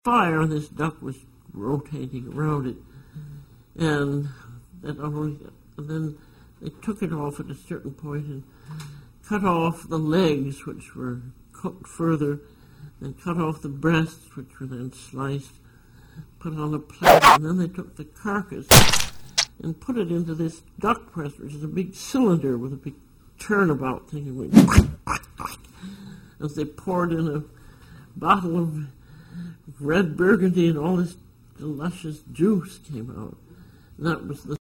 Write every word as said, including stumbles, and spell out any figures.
fire, this duck was rotating around it, and that always, and then they took it off at a certain point and cut off the legs, which were cooked further, and cut off the breasts, which were then sliced, put on a plate, and then they took the carcass and put it into this duck press, which is a big cylinder with a big turnabout thing, and went as they poured in a bottle of red burgundy, and all this delicious juice came out. And that was the